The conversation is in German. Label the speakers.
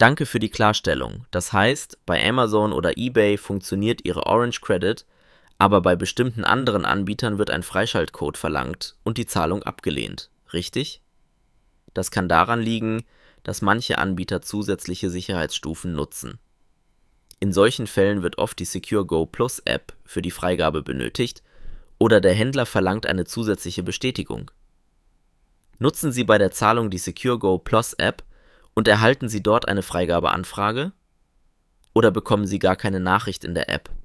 Speaker 1: Danke für die Klarstellung. Das heißt, bei Amazon oder eBay funktioniert Ihre Orange Credit, aber bei bestimmten anderen Anbietern wird ein Freischaltcode verlangt und die Zahlung abgelehnt, richtig? Das kann daran liegen, dass manche Anbieter zusätzliche Sicherheitsstufen nutzen. In solchen Fällen wird oft die SecureGo Plus App für die Freigabe benötigt oder der Händler verlangt eine zusätzliche Bestätigung. Nutzen Sie bei der Zahlung die SecureGo Plus App und erhalten Sie dort eine Freigabeanfrage? Oder bekommen Sie gar keine Nachricht in der App?